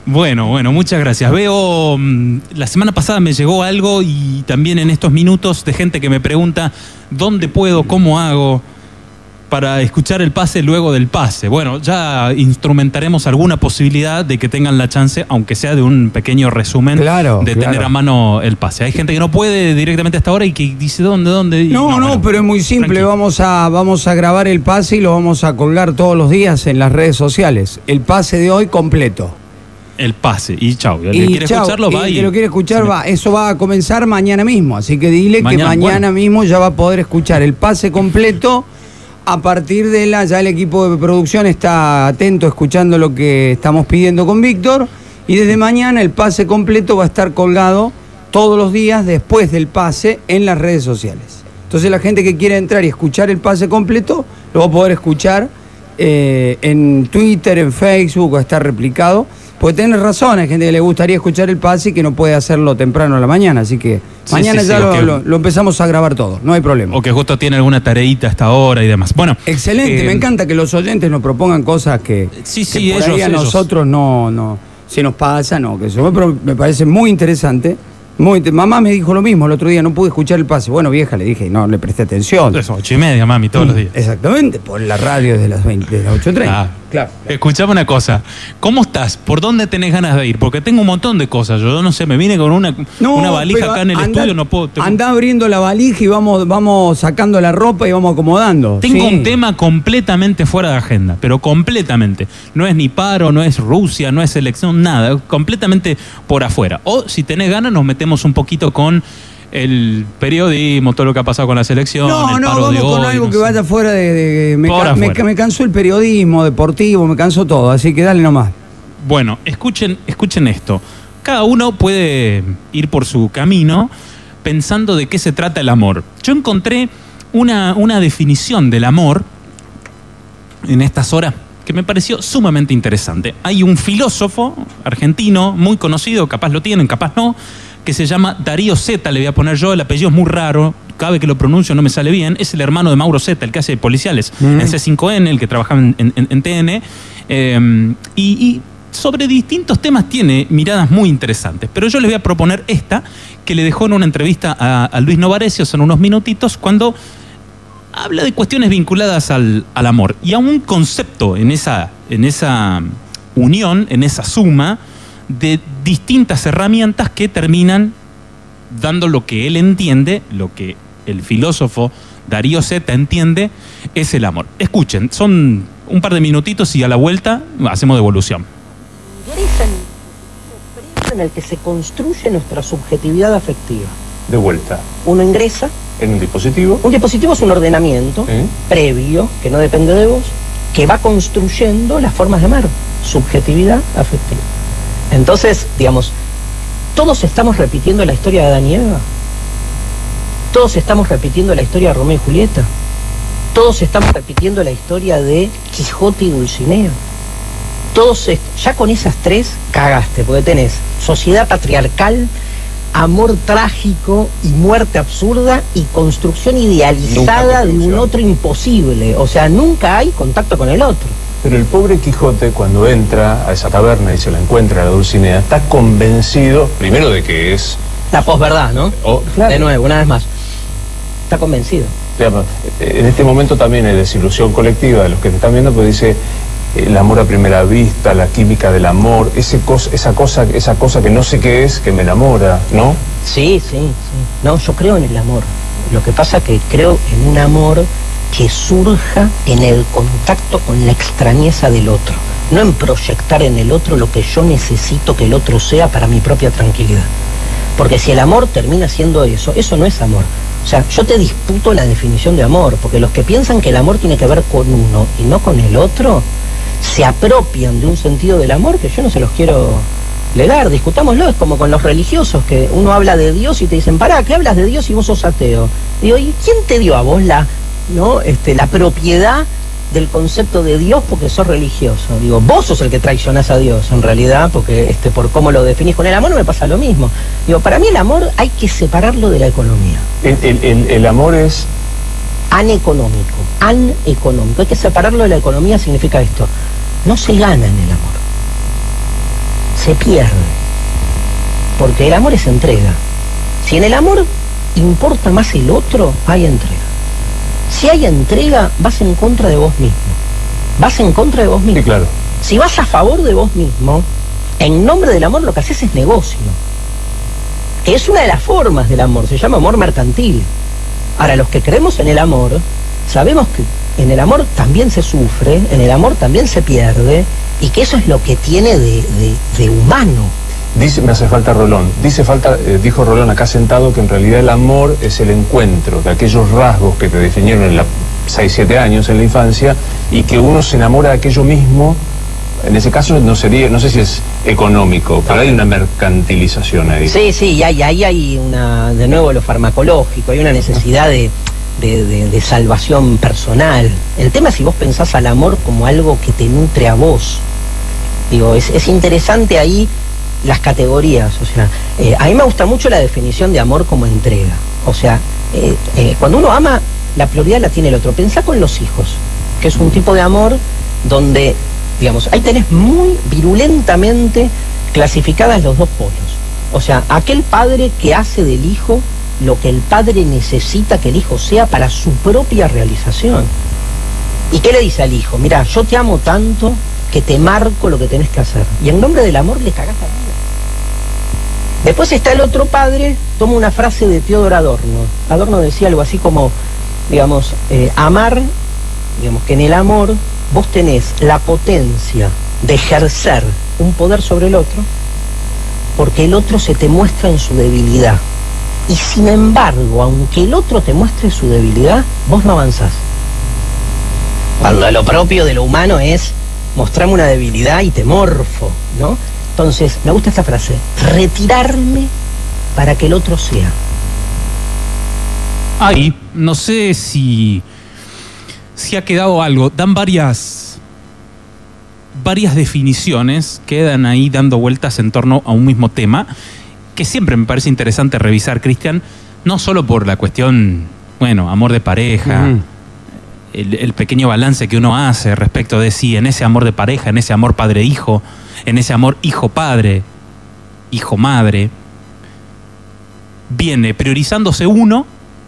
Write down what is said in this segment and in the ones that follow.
Bueno, muchas gracias. Veo, la semana pasada me llegó algo y también en estos minutos de gente que me pregunta ¿dónde puedo, cómo hago para escuchar el pase luego del pase? Bueno, ya instrumentaremos alguna posibilidad de que tengan la chance, aunque sea de un pequeño resumen, de tener a mano el pase. Hay gente que no puede directamente hasta ahora y que dice ¿dónde? No, pero es muy simple. Vamos a grabar el pase y lo vamos a colgar todos los días en las redes sociales. El pase de hoy completo. El pase, y chau. El que quiere escucharlo va y... El que lo quiere escuchar va. Eso va a comenzar mañana mismo. Así que dile que mañana mismo ya va a poder escuchar el pase completo. A partir de ya el equipo de producción está atento escuchando lo que estamos pidiendo con Víctor. Y desde mañana el pase completo va a estar colgado todos los días después del pase en las redes sociales. Entonces la gente que quiera entrar y escuchar el pase completo lo va a poder escuchar en Twitter, en Facebook, va a estar replicado. Porque tenés razón, hay gente que le gustaría escuchar el pase y que no puede hacerlo temprano a la mañana, así que mañana lo empezamos a grabar todo, no hay problema. O que justo tiene alguna tareita hasta ahora y demás. Bueno, excelente, me encanta que los oyentes nos propongan cosas que por ahí a nosotros no se nos pasa, pero me parece muy interesante. Mamá me dijo lo mismo el otro día, no pude escuchar el pase. Bueno, vieja, le dije, no le presté atención. Eso, 8:30, mami, todos los días. Exactamente, por la radio desde las 8:30. Claro. Escuchame una cosa, ¿cómo estás? ¿Por dónde tenés ganas de ir? Porque tengo un montón de cosas, yo no sé, me vine con una valija acá en el estudio, no puedo... Andá abriendo la valija y vamos sacando la ropa y vamos acomodando. Tengo un tema completamente fuera de agenda, pero completamente. No es ni paro, no es Rusia, no es elección, nada, completamente por afuera. O si tenés ganas nos metemos un poquito con el periodismo, todo lo que ha pasado con la selección, el paro vamos de hoy, con algo que vaya fuera me cansó el periodismo deportivo, me cansó todo, así que dale nomás. Bueno, escuchen esto. Cada uno puede ir por su camino pensando de qué se trata el amor. Yo encontré una definición del amor en estas horas que me pareció sumamente interesante. Hay un filósofo argentino muy conocido, capaz lo tienen, capaz no, que se llama Darío Zeta, le voy a poner yo, el apellido es muy raro, cada vez que lo pronuncio no me sale bien, es el hermano de Mauro Zeta, el que hace policiales en C5N, el que trabaja en TN, y sobre distintos temas tiene miradas muy interesantes, pero yo les voy a proponer esta, que le dejó en una entrevista a Luis Novarecio, son unos minutitos, cuando habla de cuestiones vinculadas al amor, y a un concepto en esa unión, en esa suma, de distintas herramientas que terminan dando lo que él entiende, lo que el filósofo Darío Zeta entiende, es el amor. Escuchen, son un par de minutitos y a la vuelta hacemos devolución. En el que se construye nuestra subjetividad afectiva. De vuelta. Uno ingresa en un dispositivo. Un dispositivo es un ordenamiento previo, que no depende de vos, que va construyendo las formas de amar. Subjetividad afectiva. Entonces, digamos, todos estamos repitiendo la historia de Adán y Eva. Todos estamos repitiendo la historia de Romeo y Julieta. Todos estamos repitiendo la historia de Quijote y Dulcinea. Todos, ya con esas tres cagaste, porque tenés sociedad patriarcal, amor trágico y muerte absurda y construcción idealizada de un otro imposible. O sea, nunca hay contacto con el otro. Pero el pobre Quijote, cuando entra a esa taberna y se la encuentra a la Dulcinea, está convencido, primero de que es... La posverdad, ¿no? Claro. De nuevo, una vez más. Está convencido. En este momento también hay desilusión colectiva de los que te están viendo, porque dice el amor a primera vista, la química del amor, esa cosa que no sé qué es, que me enamora, ¿no? Sí. No, yo creo en el amor. Lo que pasa es que creo en un amor que surja en el contacto con la extrañeza del otro, no en proyectar en el otro lo que yo necesito que el otro sea para mi propia tranquilidad. Porque si el amor termina siendo eso no es amor. O sea, yo te disputo la definición de amor, porque los que piensan que el amor tiene que ver con uno y no con el otro, se apropian de un sentido del amor que yo no se los quiero legar. Discutámoslo, es como con los religiosos, que uno habla de Dios y te dicen, pará, ¿qué hablas de Dios si vos sos ateo? Digo, ¿y quién te dio a vos la propiedad del concepto de Dios porque sos religioso? Digo, vos sos el que traicionás a Dios en realidad, porque por cómo lo definís. Con el amor no me pasa lo mismo. Digo, para mí el amor hay que separarlo de la economía. El amor es aneconómico. Hay que separarlo de la economía. Significa esto: no se gana en el amor, se pierde. Porque el amor es entrega. Si en el amor importa más el otro, hay entrega. Si hay entrega, vas en contra de vos mismo. Vas en contra de vos mismo. Sí, claro. Si vas a favor de vos mismo, en nombre del amor lo que haces es negocio. Que es una de las formas del amor, se llama amor mercantil. Ahora, los que creemos en el amor, sabemos que en el amor también se sufre, en el amor también se pierde, y que eso es lo que tiene de humano. Dice, me hace falta Rolón. Dijo Rolón acá sentado que en realidad el amor es el encuentro de aquellos rasgos que te definieron en 6, 7 años en la infancia, y que uno se enamora de aquello mismo. En ese caso no sé si es económico, pero hay una mercantilización ahí. Sí, y ahí hay de nuevo lo farmacológico, hay una necesidad de salvación personal. El tema es si vos pensás al amor como algo que te nutre a vos. Digo, es interesante ahí las categorías. O sea, a mí me gusta mucho la definición de amor como entrega. O sea, cuando uno ama, la prioridad la tiene el otro. Pensá con los hijos, que es un tipo de amor donde, digamos, ahí tenés muy virulentamente clasificadas los dos polos. O sea, aquel padre que hace del hijo lo que el padre necesita que el hijo sea para su propia realización. ¿Y qué le dice al hijo? Mira, yo te amo tanto que te marco lo que tenés que hacer. Y en nombre del amor le cagás la vida. Después está el otro padre, toma una frase de Teodor Adorno. Adorno decía algo así como, digamos, amar, digamos que en el amor vos tenés la potencia de ejercer un poder sobre el otro, porque el otro se te muestra en su debilidad. Y sin embargo, aunque el otro te muestre su debilidad, vos no avanzás. Cuando lo propio de lo humano es mostrarme una debilidad y te morfo, ¿no? Entonces, me gusta esta frase: retirarme para que el otro sea. Ahí, no sé si ha quedado algo. Dan varias definiciones, quedan ahí dando vueltas en torno a un mismo tema, que siempre me parece interesante revisar, Cristian, no solo por la cuestión, bueno, amor de pareja, el pequeño balance que uno hace respecto de si en ese amor de pareja, en ese amor padre-hijo, en ese amor hijo-padre, hijo-madre, viene priorizándose uno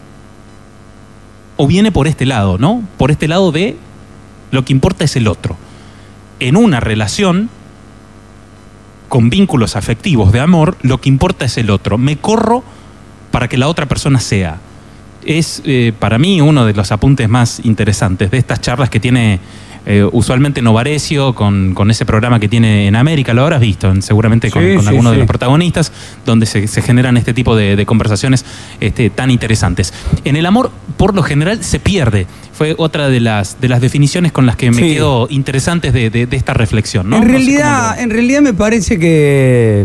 o viene por este lado, ¿no? Por este lado de lo que importa es el otro. En una relación con vínculos afectivos de amor, lo que importa es el otro. Me corro para que la otra persona sea. Es para mí uno de los apuntes más interesantes de estas charlas que tiene usualmente Novarecio con ese programa que tiene en América. Lo habrás visto seguramente con alguno de los protagonistas, donde se generan este tipo de conversaciones tan interesantes. En el amor, por lo general, se pierde. Fue otra de las definiciones con las que me quedo interesantes de esta reflexión, ¿no? En realidad me parece que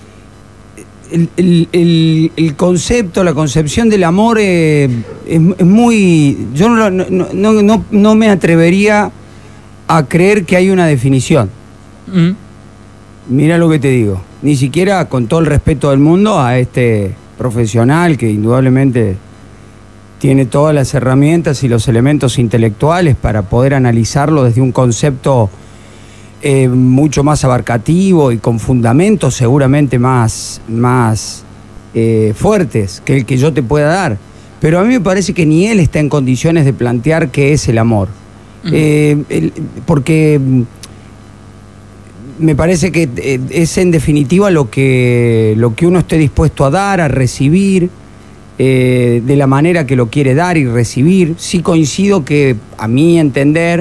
el concepto, la concepción del amor es muy... Yo no me atrevería a creer que hay una definición. Mira lo que te digo. Ni siquiera, con todo el respeto del mundo, a este profesional que indudablemente tiene todas las herramientas y los elementos intelectuales para poder analizarlo desde un concepto mucho más abarcativo y con fundamentos seguramente más fuertes que el que yo te pueda dar. Pero a mí me parece que ni él está en condiciones de plantear qué es el amor. Porque me parece que es en definitiva lo que uno esté dispuesto a dar, a recibir, de la manera que lo quiere dar y recibir. Sí coincido que, a mi entender,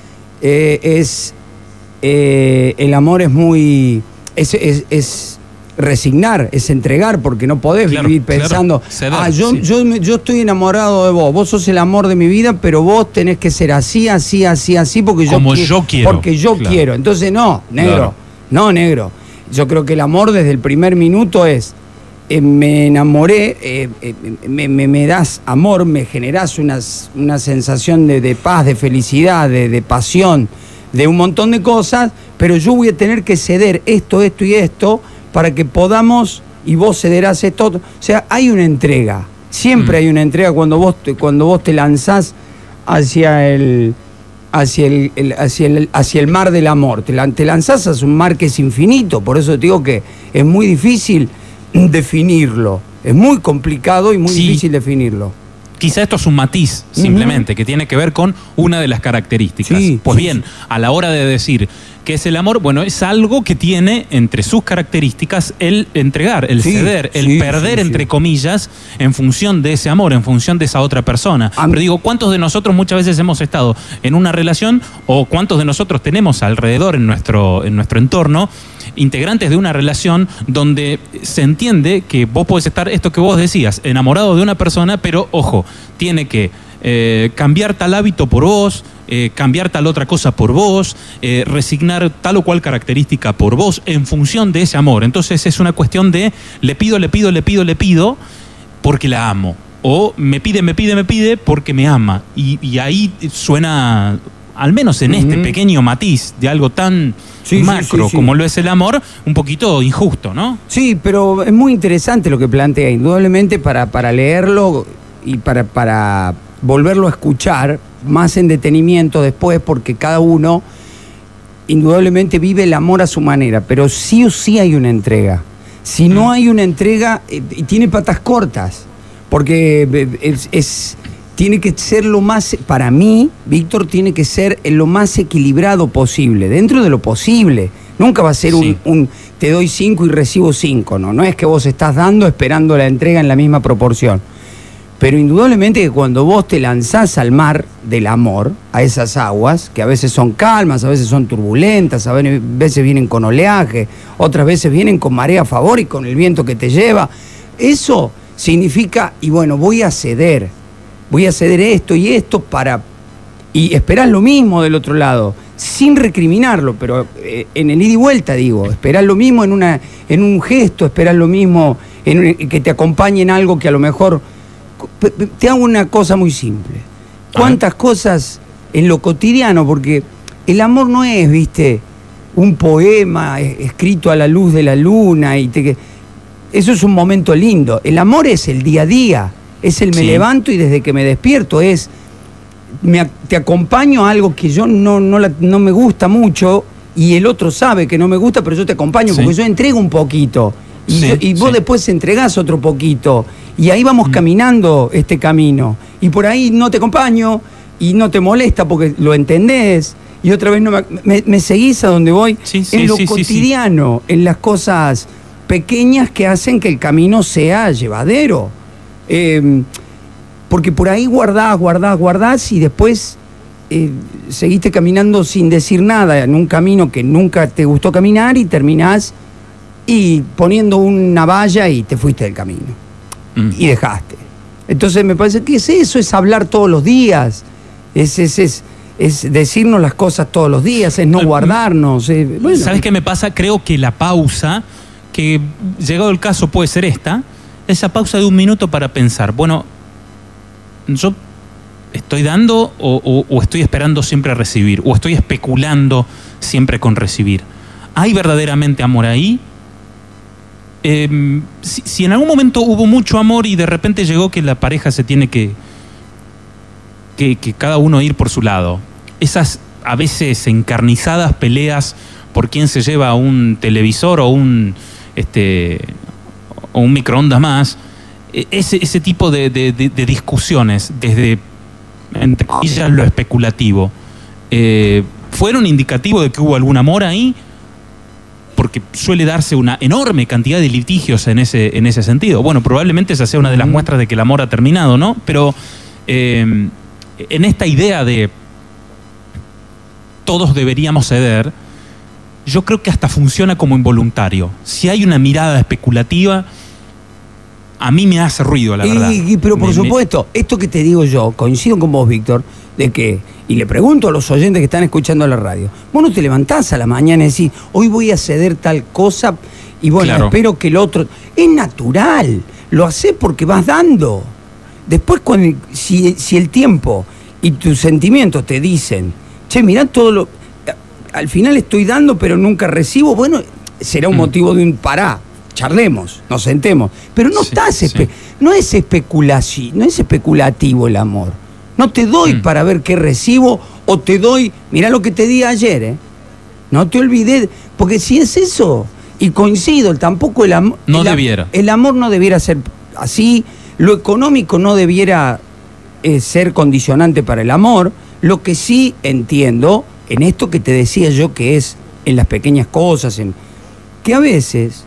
el amor es muy... es resignar, es entregar, porque no podés vivir pensando, yo estoy enamorado de vos sos el amor de mi vida, pero vos tenés que ser así, porque yo quiero. Porque yo quiero. Entonces, no, negro. Yo creo que el amor desde el primer minuto es, me enamoré, me das amor, me generás una sensación de paz, de felicidad, de pasión, de un montón de cosas, pero yo voy a tener que ceder esto y esto para que podamos, y vos cederás esto. O sea, hay una entrega. Siempre hay una entrega cuando vos te lanzás hacia el hacia el mar del amor. Te lanzás hacia un mar que es infinito, por eso te digo que es muy difícil definirlo. Es muy complicado y muy difícil definirlo. Quizá esto es un matiz, simplemente, que tiene que ver con una de las características. Pues bien, a la hora de decir qué es el amor, bueno, es algo que tiene entre sus características el entregar, el ceder, el perder, entre comillas, en función de ese amor, en función de esa otra persona. Pero digo, ¿cuántos de nosotros muchas veces hemos estado en una relación o cuántos de nosotros tenemos alrededor en nuestro entorno integrantes de una relación donde se entiende que vos podés estar, esto que vos decías, enamorado de una persona, pero ojo, tiene que cambiar tal hábito por vos, cambiar tal otra cosa por vos, resignar tal o cual característica por vos en función de ese amor. Entonces es una cuestión de le pido porque la amo. O me pide porque me ama. Y ahí suena, al menos en este pequeño matiz de algo tan macro como lo es el amor, un poquito injusto, ¿no? Sí, pero es muy interesante lo que plantea, indudablemente para leerlo y para volverlo a escuchar más en detenimiento después, porque cada uno indudablemente vive el amor a su manera, pero sí o sí hay una entrega. Si no hay una entrega, tiene patas cortas, porque tiene que ser lo más, para mí, Víctor, tiene que ser lo más equilibrado posible, dentro de lo posible. Nunca va a ser un te doy 5 y recibo 5, no es que vos estás dando esperando la entrega en la misma proporción. Pero indudablemente que cuando vos te lanzás al mar del amor, a esas aguas, que a veces son calmas, a veces son turbulentas, a veces vienen con oleaje, otras veces vienen con marea a favor y con el viento que te lleva, eso significa, y bueno, voy a ceder esto y esto y esperás lo mismo del otro lado, sin recriminarlo, pero en el ida y vuelta digo, esperás lo mismo en un gesto, esperás lo mismo que te acompañe en algo que a lo mejor. Te hago una cosa muy simple. ¿Cuántas cosas en lo cotidiano? Porque el amor no es, viste, un poema escrito a la luz de la luna. Eso es un momento lindo. El amor es el día a día. Es el me levanto y desde que me despierto te acompaño a algo que yo no me gusta mucho y el otro sabe que no me gusta, pero yo te acompaño porque yo entrego un poquito. Y vos después entregás otro poquito. Y ahí vamos caminando este camino. Y por ahí no te acompaño y no te molesta porque lo entendés. Y otra vez me seguís a donde voy. En lo cotidiano, en las cosas pequeñas que hacen que el camino sea llevadero. Porque por ahí guardás y después seguiste caminando sin decir nada en un camino que nunca te gustó caminar y terminás y poniendo una valla y te fuiste del camino. Y dejaste. Entonces me parece que eso es hablar todos los días, es decirnos las cosas todos los días, es no guardarnos. Bueno. ¿Sabes qué me pasa? Creo que la pausa, que llegado el caso puede ser esa pausa de 1 minuto para pensar, bueno, yo estoy dando o estoy esperando siempre a recibir, o estoy especulando siempre con recibir. ¿Hay verdaderamente amor ahí? Si en algún momento hubo mucho amor y de repente llegó que la pareja se tiene que cada uno ir por su lado, esas a veces encarnizadas peleas por quién se lleva un televisor o un microondas más, ese tipo de discusiones desde, entre comillas, lo especulativo, ¿fueron indicativo de que hubo algún amor ahí? Porque suele darse una enorme cantidad de litigios en ese sentido. Bueno, probablemente esa sea una de las muestras de que el amor ha terminado, ¿no? Pero en esta idea de todos deberíamos ceder, yo creo que hasta funciona como involuntario. Si hay una mirada especulativa, a mí me hace ruido, la verdad. Pero por supuesto, esto que te digo yo, coincido con vos, Víctor, de que, y le pregunto a los oyentes que están escuchando la radio, vos no te levantás a la mañana y decís, hoy voy a ceder tal cosa, y bueno, espero que el otro. Es natural, lo hacés porque vas dando. Después, si el tiempo y tus sentimientos te dicen, che, mirá todo lo. Al final estoy dando, pero nunca recibo, bueno, será un motivo de un pará. Charlemos, nos sentemos, pero no no es especulación, no es especulativo el amor. No te doy para ver qué recibo O te doy, mirá lo que te di ayer, no te olvides, porque si es eso, y coincido, tampoco el amor... No debiera. El amor no debiera ser así, lo económico no debiera ser condicionante para el amor. Lo que sí entiendo, en esto que te decía yo, que es en las pequeñas cosas, que a veces,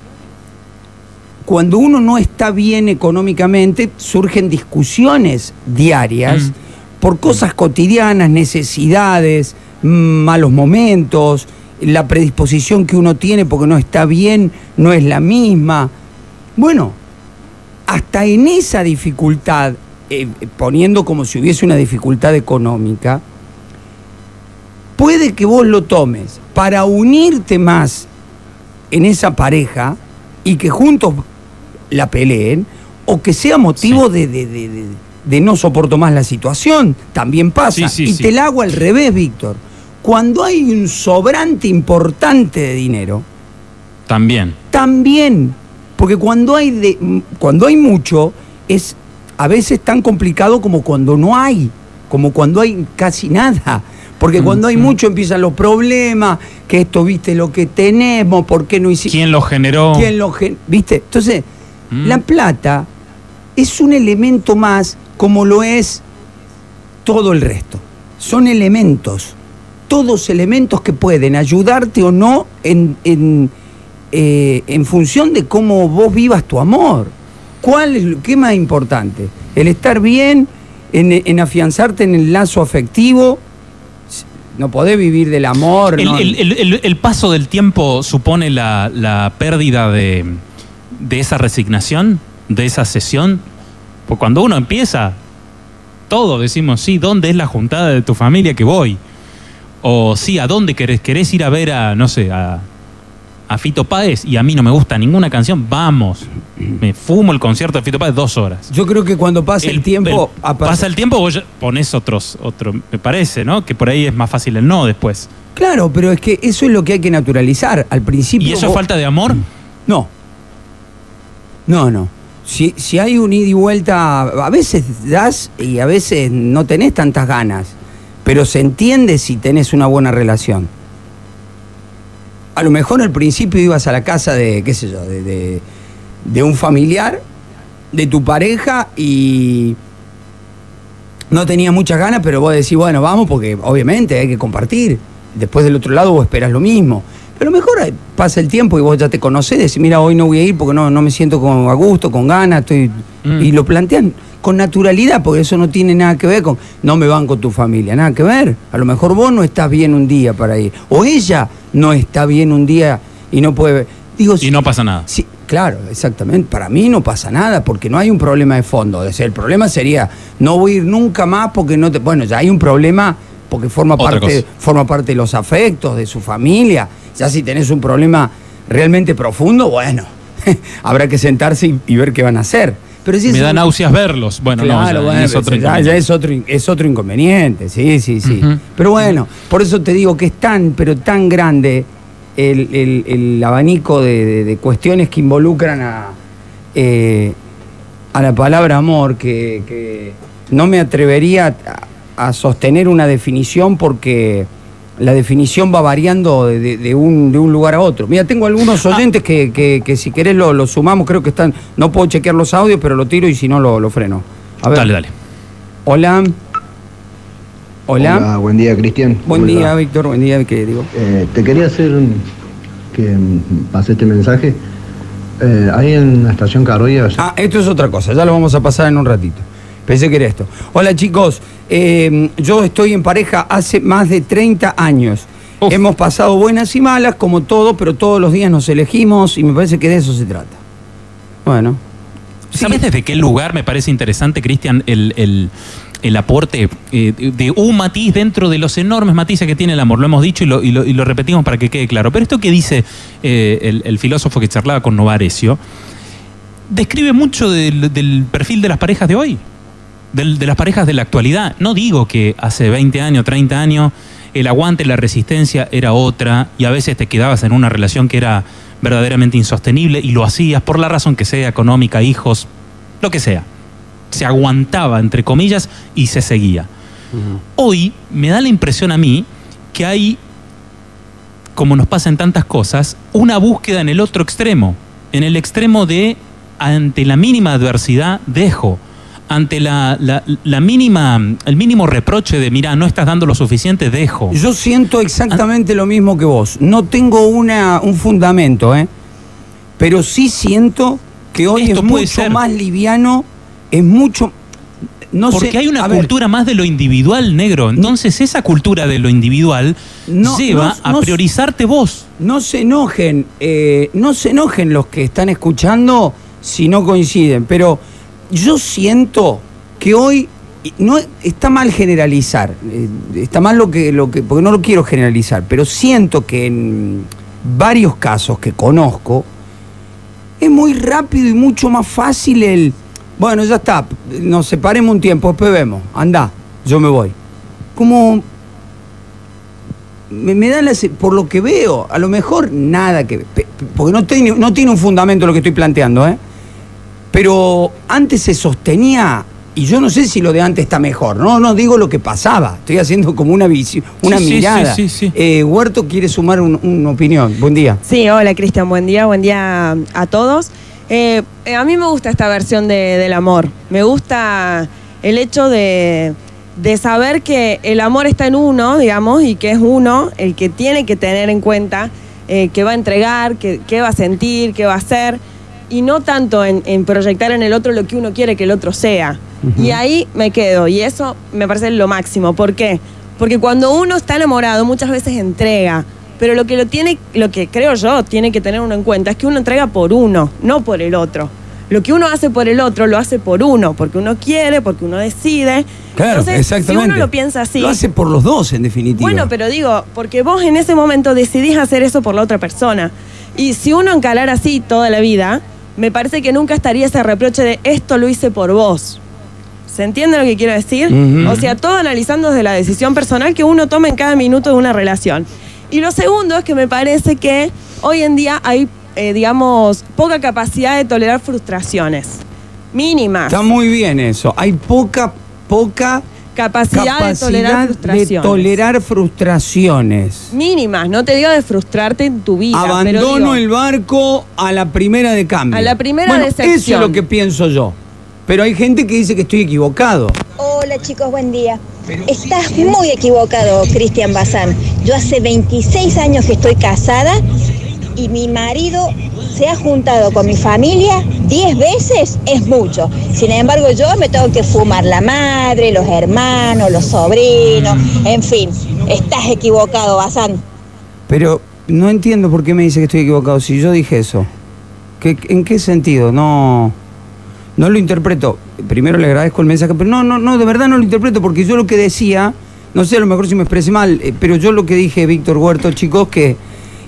cuando uno no está bien económicamente, surgen discusiones diarias por cosas cotidianas, necesidades, malos momentos, la predisposición que uno tiene porque no está bien, no es la misma. Bueno, hasta en esa dificultad, poniendo como si hubiese una dificultad económica, puede que vos lo tomes para unirte más en esa pareja y que juntos la peleen, o que sea motivo de no soporto más la situación. También pasa. Te la hago al revés, Víctor. Cuando hay un sobrante importante de dinero, también, porque cuando hay mucho, es a veces tan complicado como cuando no hay, como cuando hay casi nada. Porque cuando hay mucho empiezan los problemas, que esto, viste, lo que tenemos, ¿por qué no hicimos? ¿Quién lo generó? ¿Viste? Entonces, la plata es un elemento más, como lo es todo el resto. Son elementos, todos elementos que pueden ayudarte o no en función de cómo vos vivas tu amor. ¿Qué es más importante? El estar bien, en afianzarte en el lazo afectivo. No podés vivir del amor. El paso del tiempo supone la pérdida de esa resignación, de esa sesión. Pues cuando uno empieza, todos decimos, sí, ¿dónde es la juntada de tu familia que voy? O sí, ¿a dónde querés ir a ver a Fito Páez? Y a mí no me gusta ninguna canción, vamos. Me fumo el concierto de Fito Páez 2 horas. Yo creo que cuando pasa el tiempo... Pasa el tiempo, vos ponés otro, me parece, ¿no? Que por ahí es más fácil el no después. Claro, pero es que eso es lo que hay que naturalizar. Al principio... ¿Y eso es falta de amor? No. Si hay un ida y vuelta, a veces das y a veces no tenés tantas ganas, pero se entiende si tenés una buena relación. A lo mejor al principio ibas a la casa de, qué sé yo, de un familiar, de tu pareja, y no tenías muchas ganas, pero vos decís, bueno, vamos, porque obviamente hay que compartir. Después del otro lado vos esperás lo mismo. Pero mejor pasa el tiempo y vos ya te conocés, decís, mira, hoy no voy a ir porque no me siento a gusto, con ganas, y lo plantean con naturalidad, porque eso no tiene nada que ver con, no me van con tu familia, nada que ver. A lo mejor vos no estás bien un día para ir, o ella no está bien un día y no puede... Y no pasa nada. Sí, claro, exactamente. Para mí no pasa nada porque no hay un problema de fondo. O sea, el problema sería, no voy a ir nunca más porque no te... Bueno, ya hay un problema porque forma parte de los afectos, de su familia. Ya si tenés un problema realmente profundo, bueno, habrá que sentarse y ver qué van a hacer. Pero si me da náuseas verlos. Bueno, claro, no, bueno, es otro inconveniente, sí. Pero bueno, por eso te digo que es tan grande el abanico de cuestiones que involucran a la palabra amor, que no me atrevería a sostener una definición, porque la definición va variando de un lugar a otro. Mira, tengo algunos oyentes que si querés lo sumamos, creo que están... No puedo chequear los audios, pero lo tiro y si no lo freno. A ver. Dale. Hola, buen día, Cristian. Buen día, Víctor, buen día, ¿qué digo? Te quería hacer que pasé este mensaje. Ahí en la estación Carolla... esto es otra cosa, ya lo vamos a pasar en un ratito. Pensé que era esto. Hola, chicos, yo estoy en pareja hace más de 30 años. Uf. Hemos pasado buenas y malas, como todo, pero todos los días nos elegimos y me parece que de eso se trata. Bueno. ¿Sabes desde qué lugar me parece interesante, Cristian, el aporte de un matiz dentro de los enormes matices que tiene el amor? Lo hemos dicho y lo repetimos para que quede claro. Pero esto que dice el filósofo que charlaba con Novarecio describe mucho del perfil de las parejas de hoy, de las parejas de la actualidad. No digo que hace 20 años, 30 años, el aguante, la resistencia era otra y a veces te quedabas en una relación que era verdaderamente insostenible y lo hacías por la razón que sea, económica, hijos, lo que sea. Se aguantaba, entre comillas, y se seguía. Hoy me da la impresión a mí que hay, como nos pasa en tantas cosas, una búsqueda en el otro extremo. En el extremo de, ante la mínima adversidad, dejo. Ante el mínimo reproche de, mira, no estás dando lo suficiente, dejo. Yo siento exactamente lo mismo que vos. No tengo un fundamento, pero sí siento que hoy esto es mucho más liviano, es mucho... No porque sé, hay una cultura más de lo individual, negro. Entonces esa cultura de lo individual lleva a priorizarte vos. No se enojen los que están escuchando si no coinciden, pero yo siento que hoy no está mal generalizar, está mal lo que porque no lo quiero generalizar, pero siento que en varios casos que conozco es muy rápido y mucho más fácil bueno, ya está, nos separemos un tiempo, después vemos, andá, yo me voy. Como me da por lo que veo, a lo mejor nada que... Porque no tiene un fundamento lo que estoy planteando, pero antes se sostenía, y yo no sé si lo de antes está mejor, no digo lo que pasaba, estoy haciendo como una visión, una mirada. Sí. Huerto quiere sumar una opinión. Buen día. Sí, hola Cristian, buen día a todos. A mí me gusta esta versión del amor, me gusta el hecho de saber que el amor está en uno, digamos, y que es uno el que tiene que tener en cuenta qué va a entregar, qué va a sentir, qué va a hacer, y no tanto en proyectar en el otro lo que uno quiere que el otro sea. Y ahí me quedo, y eso me parece lo máximo. ¿Por qué? Porque cuando uno está enamorado muchas veces entrega, pero lo que creo yo tiene que tener uno en cuenta es que uno entrega por uno, no por el otro. Lo que uno hace por el otro lo hace por uno, porque uno quiere, porque uno decide. Claro, entonces, exactamente. Si uno lo piensa así... Lo hace por los dos, en definitiva. Bueno, pero digo, porque vos en ese momento decidís hacer eso por la otra persona. Y si uno encalara así toda la vida, me parece que nunca estaría ese reproche de esto lo hice por vos. ¿Se entiende lo que quiero decir? O sea, todo analizando desde la decisión personal que uno toma en cada minuto de una relación. Y lo segundo es que me parece que hoy en día hay, digamos, poca capacidad de tolerar frustraciones. Mínimas. Está muy bien eso. Hay poca capacidad de tolerar frustraciones. Mínimas, no te digo de frustrarte en tu vida. Abandono el barco a la primera de cambio. A la primera decepción. Eso es lo que pienso yo. Pero hay gente que dice que estoy equivocado. Hola chicos, buen día. Estás muy equivocado, Cristian Bazán. Yo hace 26 años que estoy casada y mi marido se ha juntado con mi familia 10 veces, es mucho. Sin embargo, yo me tengo que fumar la madre, los hermanos, los sobrinos, en fin. Estás equivocado, Bazán. Pero no entiendo por qué me dice que estoy equivocado si yo dije eso. ¿En qué sentido? No lo interpreto. Primero le agradezco el mensaje, pero no, de verdad no lo interpreto, porque yo lo que decía, no sé, a lo mejor si me expresé mal, pero yo lo que dije, Víctor Huerto, chicos, que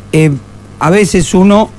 a veces uno,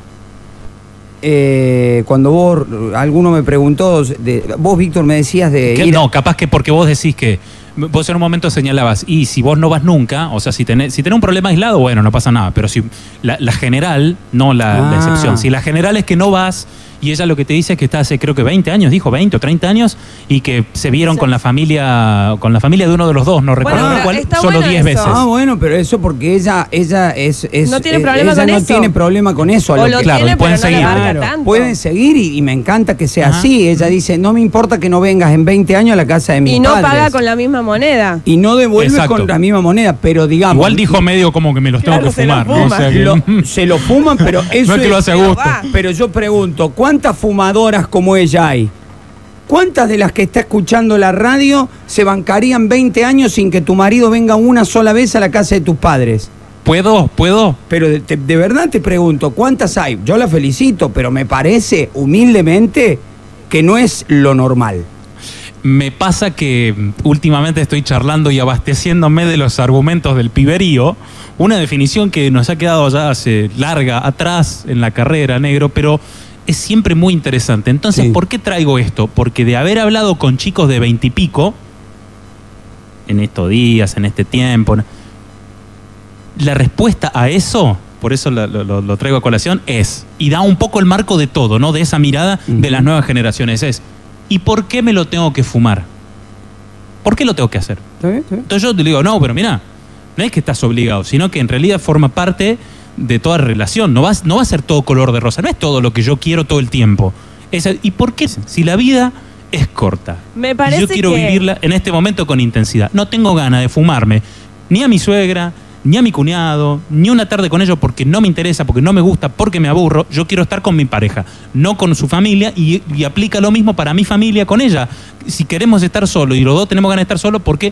cuando alguno me preguntó, vos, Víctor, me decías de ir... No, capaz que porque vos decís que, vos en un momento señalabas, y si vos no vas nunca, o sea, si tenés un problema aislado, bueno, no pasa nada, pero si la general, no la excepción, si la general es que no vas... Y ella lo que te dice es que está hace, creo que 20 años, dijo 20 o 30 años, y que se vieron con la familia de uno de los dos, no recuerdo cuál, solo 10 veces. Bueno, pero eso porque ella no tiene problema con eso. No tiene problema con eso. Claro, y pueden seguir. Pueden seguir y me encanta que sea así. Ella dice, no me importa que no vengas en 20 años a la casa de mis padres. Y no paga con la misma moneda. Y no devuelve con la misma moneda, pero digamos... Igual dijo medio como que me los tengo que fumar. ¿No? O sea que... se lo fuman, pero eso no es que lo hace a gusto. Pero yo pregunto, ¿cuántas fumadoras como ella hay? ¿Cuántas de las que está escuchando la radio se bancarían 20 años sin que tu marido venga una sola vez a la casa de tus padres? ¿Puedo? Pero de verdad te pregunto, ¿cuántas hay? Yo la felicito, pero me parece humildemente que no es lo normal. Me pasa que últimamente estoy charlando y abasteciéndome de los argumentos del piberío, una definición que nos ha quedado ya hace larga atrás en la carrera, negro, pero es siempre muy interesante. Entonces, ¿por qué traigo esto? Porque de haber hablado con chicos de 20 y pico, en estos días, en este tiempo, la respuesta a eso, por eso lo traigo a colación, es, y da un poco el marco de todo, ¿no? De esa mirada de las nuevas generaciones, es, ¿y por qué me lo tengo que fumar? ¿Por qué lo tengo que hacer? ¿Está bien? ¿Está bien? Entonces yo te digo, no, pero mirá, no es que estás obligado, sino que en realidad forma parte de toda relación. No va a ser todo color de rosa, no es todo lo que yo quiero todo el tiempo. ¿Y por qué? Si la vida es corta. Me parece yo quiero vivirla en este momento con intensidad. No tengo ganas de fumarme ni a mi suegra, ni a mi cuñado, ni una tarde con ellos porque no me interesa, porque no me gusta, porque me aburro. Yo quiero estar con mi pareja, no con su familia, y aplica lo mismo para mi familia con ella. Si queremos estar solos y los dos tenemos ganas de estar solos, porque...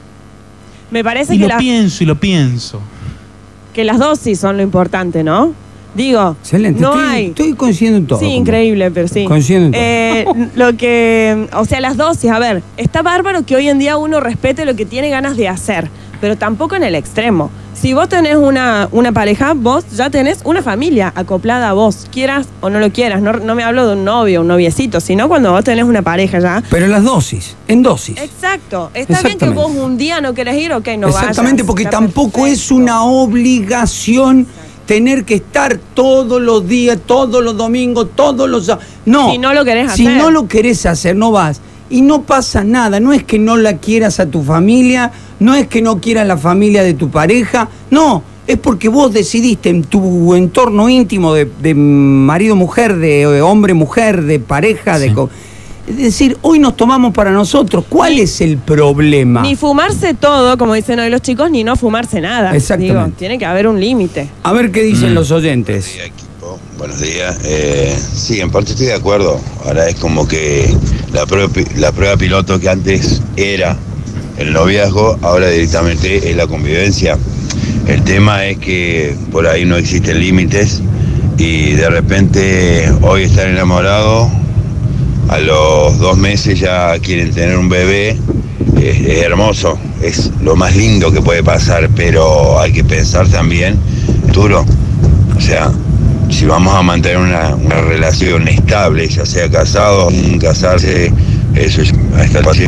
Me parece y lo pienso. Que las dosis son lo importante, ¿no? Digo, excelente. Estoy coincidiendo en todo. Sí, increíble, pero sí. Coincidiendo en todo. O sea, las dosis, a ver, está bárbaro que hoy en día uno respete lo que tiene ganas de hacer, pero tampoco en el extremo. Si vos tenés una pareja, vos ya tenés una familia acoplada a vos, quieras o no lo quieras. No me hablo de un novio, un noviecito, sino cuando vos tenés una pareja ya. Pero las dosis, en dosis. Exacto. Está bien que vos un día no querés ir, ok, no vayas. Exactamente, porque tampoco es una obligación tener que estar todos los días, todos los domingos, todos los... No. Si no lo querés hacer. Si no lo querés hacer, no vas. Y no pasa nada. No es que no la quieras a tu familia, no es que no quieras la familia de tu pareja. No, es porque vos decidiste en tu entorno íntimo de marido-mujer, de hombre-mujer, de pareja, sí. Es decir, hoy nos tomamos para nosotros. ¿Cuál es el problema? Ni fumarse todo, como dicen hoy los chicos, ni no fumarse nada. Exactamente. Digo, tiene que haber un límite. A ver qué dicen los oyentes. Buenos días, equipo. Buenos días. Sí, en parte estoy de acuerdo. Ahora es como que la prueba piloto que antes era el noviazgo, ahora directamente es la convivencia. El tema es que por ahí no existen límites y de repente hoy están enamorados. A los 2 meses ya quieren tener un bebé, es hermoso, es lo más lindo que puede pasar, pero hay que pensar también duro. O sea, si vamos a mantener una relación estable, ya sea casados, sin casarse, eso es hasta fácil.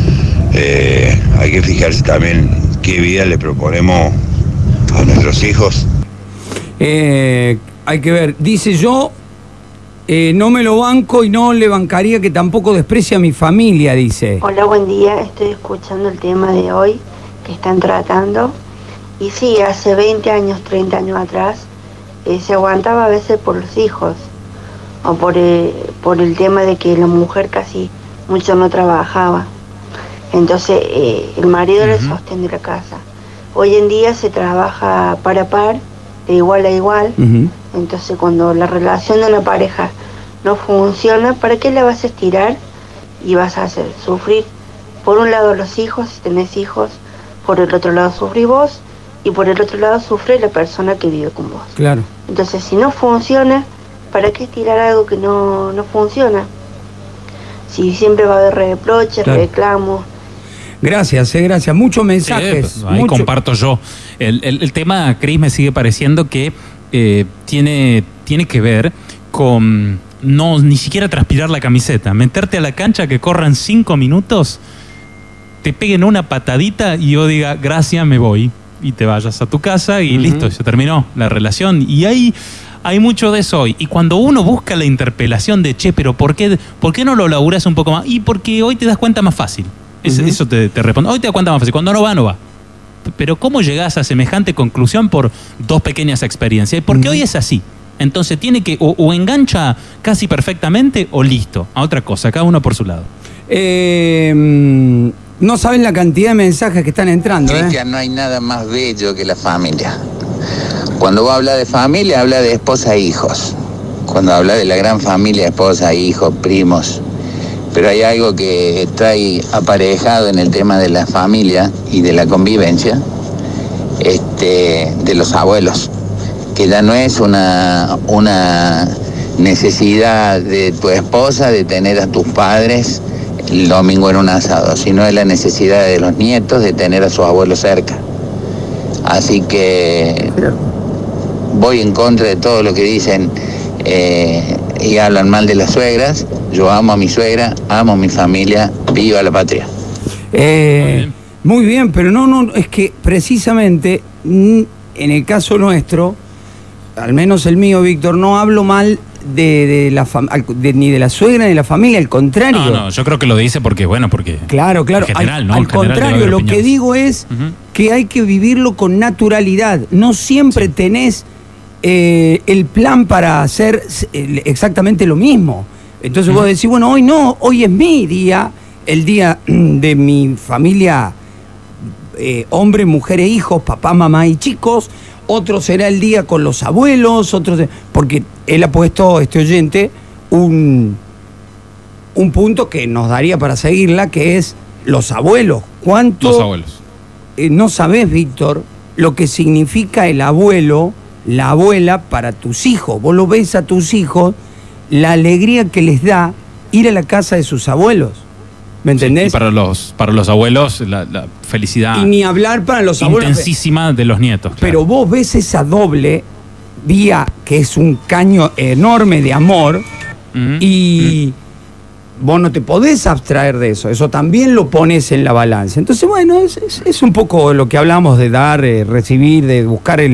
Hay que fijarse también qué vida le proponemos a nuestros hijos. Hay que ver, dice yo... no me lo banco y no le bancaría que tampoco desprecie a mi familia, dice. Hola, buen día. Estoy escuchando el tema de hoy que están tratando. Y sí, hace 20 años, 30 años atrás, se aguantaba a veces por los hijos. O por el tema de que la mujer casi mucho no trabajaba. Entonces, el marido era el sostén de la casa. Hoy en día se trabaja par a par, de igual a igual. Entonces cuando la relación de una pareja no funciona, ¿para qué la vas a estirar? Y vas a hacer sufrir por un lado los hijos, si tenés hijos, por el otro lado sufrís vos, y por el otro lado sufre la persona que vive con vos. Claro. Entonces si no funciona, ¿para qué estirar algo que no funciona? Si siempre va a haber reproches, claro, reclamos. Gracias, gracias. Muchos mensajes. Sí, ahí comparto yo. El tema, Cris, me sigue pareciendo que tiene que ver con no ni siquiera transpirar la camiseta, meterte a la cancha, que corran 5 minutos, te peguen una patadita y yo diga gracias, me voy, y te vayas a tu casa y listo, se terminó la relación. Y hay mucho de eso hoy. Y cuando uno busca la interpelación de, che, pero ¿por qué no lo laburas un poco más? Y porque hoy te das cuenta más fácil. Eso te respondo. Hoy te das cuenta más fácil. Cuando no va, no va. Pero ¿cómo llegás a semejante conclusión por 2 pequeñas experiencias? Porque hoy es así. Entonces tiene que o engancha casi perfectamente o listo. A otra cosa, cada uno por su lado. No saben la cantidad de mensajes que están entrando. Cristian, no hay nada más bello que la familia. Cuando vos hablas de familia, habla de esposa e hijos. Cuando habla de la gran familia, esposa, hijos, primos. Pero hay algo que trae aparejado en el tema de la familia y de la convivencia, de los abuelos, que ya no es una necesidad de tu esposa de tener a tus padres el domingo en un asado, sino es la necesidad de los nietos de tener a sus abuelos cerca. Así que voy en contra de todo lo que dicen y hablan mal de las suegras. Yo amo a mi suegra, amo a mi familia, viva la patria. Muy bien, pero no, es que precisamente en el caso nuestro, al menos el mío, Víctor, no hablo mal ni de la suegra ni de la familia, al contrario. No, yo creo que lo dice porque. Claro. En general, ¿no? Al contrario, lo que digo es que hay que vivirlo con naturalidad. No siempre tenés el plan para hacer exactamente lo mismo. Entonces vos decís, bueno, hoy no, hoy es mi día, el día de mi familia, hombre, mujer e hijos, papá, mamá y chicos. Otro será el día con los abuelos, porque él ha puesto, este oyente, un punto que nos daría para seguirla, que es los abuelos. ¿Cuánto? Los abuelos. No sabés, Víctor, lo que significa el abuelo, la abuela para tus hijos. Vos lo ves a tus hijos, la alegría que les da ir a la casa de sus abuelos. ¿Me entendés? Sí, y para los abuelos, la felicidad. Y ni hablar para los abuelos. Intensísima de los nietos. Claro. Pero vos ves esa doble vía, que es un caño enorme de amor, y vos no te podés abstraer de eso. Eso también lo pones en la balanza. Entonces, bueno, es un poco lo que hablamos de dar, recibir, de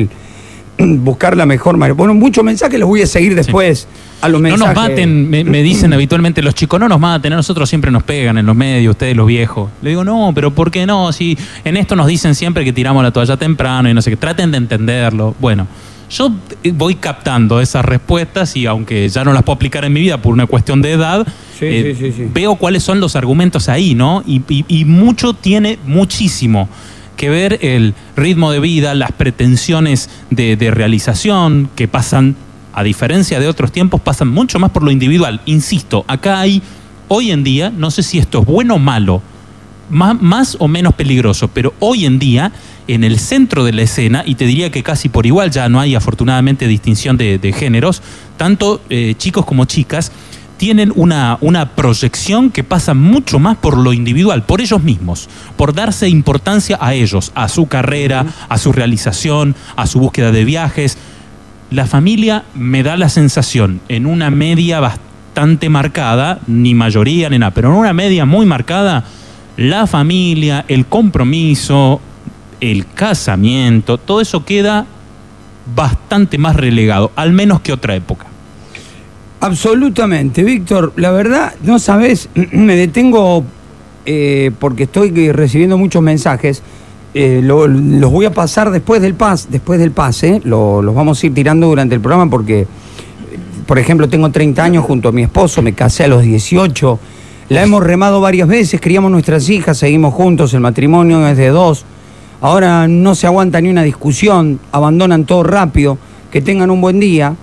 buscar la mejor manera. Bueno, muchos mensajes los voy a seguir después. A los mensajes. No nos maten, me dicen habitualmente los chicos, no nos maten, a nosotros siempre nos pegan en los medios, ustedes los viejos. Le digo, no, pero ¿por qué no? Si en esto nos dicen siempre que tiramos la toalla temprano y no sé qué, traten de entenderlo. Bueno, yo voy captando esas respuestas y aunque ya no las puedo aplicar en mi vida por una cuestión de edad, veo cuáles son los argumentos ahí, ¿no? Y tiene muchísimo que ver el ritmo de vida, las pretensiones de realización que pasan. A diferencia de otros tiempos, pasan mucho más por lo individual. Insisto, acá hay, hoy en día, no sé si esto es bueno o malo, más o menos peligroso, pero hoy en día, en el centro de la escena, y te diría que casi por igual, ya no hay afortunadamente distinción de géneros, tanto chicos como chicas, tienen una proyección que pasa mucho más por lo individual, por ellos mismos, por darse importancia a ellos, a su carrera, a su realización, a su búsqueda de viajes. La familia me da la sensación, en una media bastante marcada, ni mayoría ni nada, pero en una media muy marcada, la familia, el compromiso, el casamiento, todo eso queda bastante más relegado, al menos que otra época. Absolutamente, Víctor. La verdad, no sabés, me detengo porque estoy recibiendo muchos mensajes. Los voy a pasar después del pase, los vamos a ir tirando durante el programa porque, por ejemplo, tengo 30 años junto a mi esposo, me casé a los 18, la hemos remado varias veces, criamos nuestras hijas, seguimos juntos, el matrimonio es de 2, ahora no se aguanta ni una discusión, abandonan todo rápido, que tengan un buen día,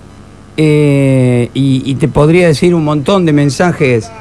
y te podría decir un montón de mensajes.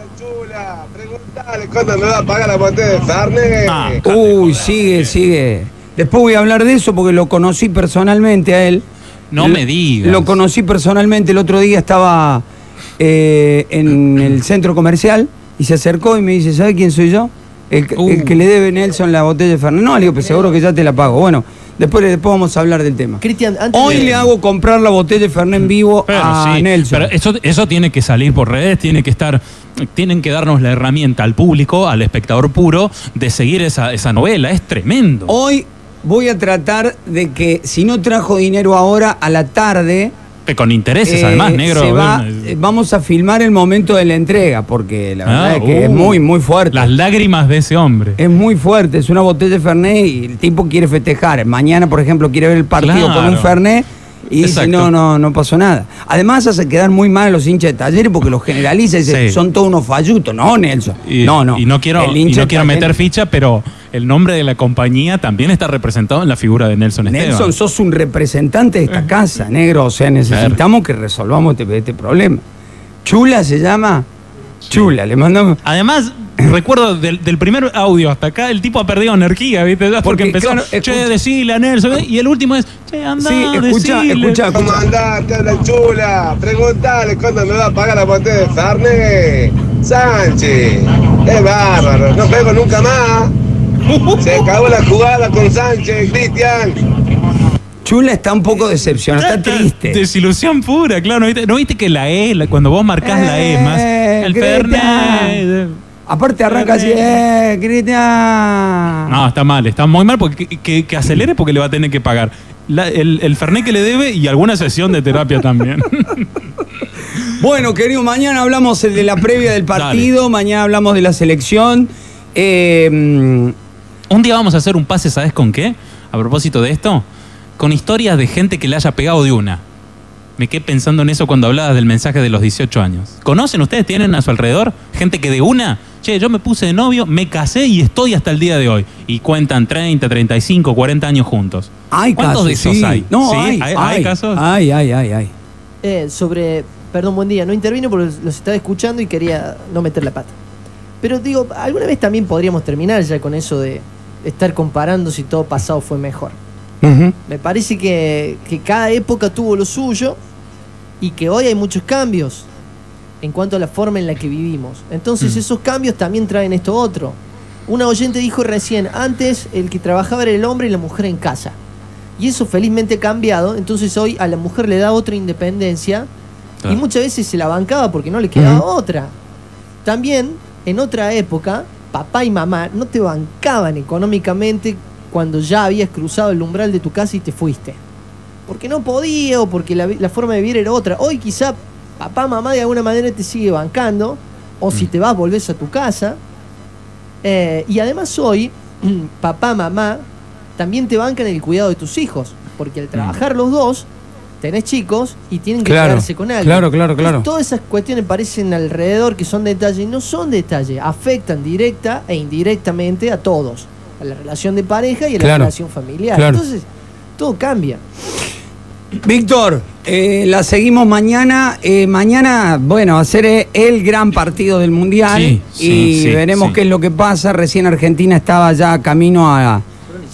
¿Cuándo me va a pagar la botella de Fernet? Uy, sigue. Después voy a hablar de eso porque lo conocí personalmente a él. No me digas. Lo conocí personalmente, el otro día estaba en el centro comercial y se acercó y me dice, ¿sabe quién soy yo? El que le debe Nelson la botella de Fernet. No, le digo, pues seguro que ya te la pago. Bueno, después vamos a hablar del tema. Cristian, hoy le hago comprar la botella de Fernet en vivo a Nelson. Pero eso tiene que salir por redes, tienen que darnos la herramienta al público, al espectador puro, de seguir esa novela. Es tremendo. Hoy voy a tratar de que, si no trajo dinero ahora, a la tarde... Con intereses, además, negro. Vamos a filmar el momento de la entrega, porque la verdad es que es muy, muy fuerte. Las lágrimas de ese hombre. Es muy fuerte, es una botella de Fernet y el tipo quiere festejar. Mañana, por ejemplo, quiere ver el partido con un Fernet y dice, no pasó nada. Además hace quedar muy mal a los hinchas de Talleres porque los generaliza y dice, son todos unos fallutos. No, Nelson. No. Y no quiero meter ficha, pero el nombre de la compañía también está representado en la figura de Nelson Esteban. Nelson, sos un representante de esta casa, negro. O sea, necesitamos que resolvamos este problema. Chula se llama. Chula, le mandamos. Además, recuerdo del primer audio hasta acá, el tipo ha perdido energía, ¿viste? Porque empezó, claro, decile a Nelson, y el último es, andá, escucha. ¿Cómo andás? Te habla Chula. Preguntale cuándo me va a pagar la botella de Fernet. Sánchez, es bárbaro, no pego nunca más. Se acabó la jugada con Sánchez, Cristian. Chula está un poco decepcionada, está triste. Desilusión pura, claro. ¿No viste que la E, cuando vos marcás la E más, el Fernet? Aparte arranca así, Cristian. No, está mal, está muy mal porque que acelere porque le va a tener que pagar. el fernet que le debe y alguna sesión de terapia también. Bueno, querido, mañana hablamos de la previa del partido, mañana hablamos de la selección. Un día vamos a hacer un pase, ¿sabes con qué? A propósito de esto, con historias de gente que le haya pegado de una. Me quedé pensando en eso cuando hablabas del mensaje de los 18 años. ¿Conocen ustedes, tienen a su alrededor gente que de una, che, yo me puse de novio, me casé y estoy hsta el día de hoy? Y cuentan 30, 35, 40 años juntos. Hay ¿Cuántos casos, de esos sí. hay? No, ¿Sí? hay casos. Hay. Perdón, buen día, no intervino porque los estaba escuchando y quería no meter la pata. Pero digo, alguna vez también podríamos terminar ya con eso de estar comparando si todo pasado fue mejor. Me parece que cada época tuvo lo suyo y que hoy hay muchos cambios en cuanto a la forma en la que vivimos. Entonces esos cambios también traen esto otro. Una oyente dijo recién, antes el que trabajaba era el hombre y la mujer en casa. Y eso felizmente ha cambiado, entonces hoy a la mujer le da otra independencia y muchas veces se la bancaba porque no le quedaba otra. También, en otra época, papá y mamá no te bancaban económicamente cuando ya habías cruzado el umbral de tu casa y te fuiste. Porque no podía o porque la forma de vivir era otra. Hoy quizá papá, mamá de alguna manera te sigue bancando, o si te vas volvés a tu casa. Y además hoy, papá, mamá también te bancan el cuidado de tus hijos, porque al trabajar los dos, tenés chicos y tienen que quedarse con alguien. Claro. Entonces, todas esas cuestiones parecen alrededor que son detalle, y no son detalle, afectan directa e indirectamente a todos, a la relación de pareja y a la relación familiar. Entonces, todo cambia. Víctor, la seguimos mañana. Mañana, bueno, va a ser el gran partido del Mundial y veremos qué es lo que pasa. Recién Argentina estaba ya camino a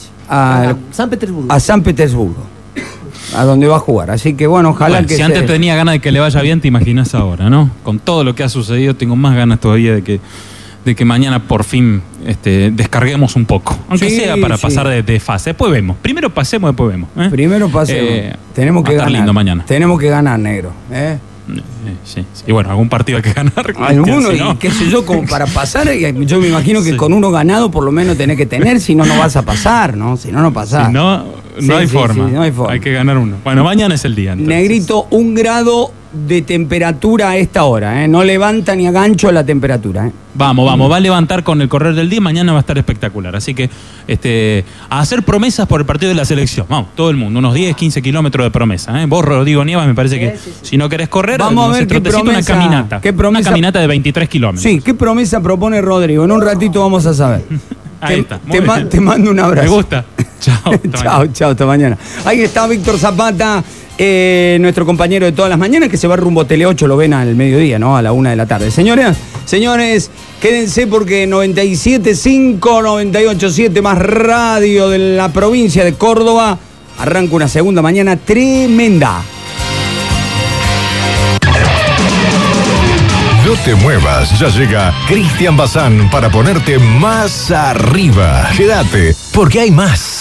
San Petersburgo. A San Petersburgo, a donde va a jugar. Así que bueno, ojalá que si antes tenía ganas de que le vaya bien, te imaginas ahora, ¿no? Con todo lo que ha sucedido, tengo más ganas todavía de que mañana por fin descarguemos un poco. Aunque sea para pasar de fase. Después vemos. Primero pasemos, después vemos. Primero pasemos. Tenemos que ganar. Lindo mañana. Tenemos que ganar, negro. Sí. Y bueno, algún partido hay que ganar. Alguno, y qué sé yo, como para pasar, yo me imagino que con uno ganado por lo menos tenés que tener, si no, no vas a pasar, ¿no? Si no, no pasás. Si no, no hay forma. No hay forma. Hay que ganar uno. Bueno, mañana es el día. Entonces. Negrito, 1 grado de temperatura a esta hora, no levanta ni a gancho la temperatura. Vamos, va a levantar con el correr del día, mañana va a estar espectacular, así que a hacer promesas por el partido de la selección, vamos, todo el mundo, unos 10, 15 kilómetros de promesa, Vos, Rodrigo Nievas, me parece que si no querés correr, vamos a ver qué promesa, una caminata de 23 kilómetros. Sí, ¿qué promesa propone Rodrigo? En un ratito vamos a saber. Ahí está. Te mando un abrazo. Me gusta. Chao. Chao, hasta mañana. Ahí está Víctor Zapata, nuestro compañero de todas las mañanas, que se va rumbo a Tele 8, lo ven al mediodía, ¿no? A la 1 de la tarde. Señores, quédense porque 97.5, 98.7 más radio de la provincia de Córdoba. Arranca una segunda mañana tremenda. No te muevas, ya llega Cristian Bazán para ponerte más arriba. Quédate, porque hay más.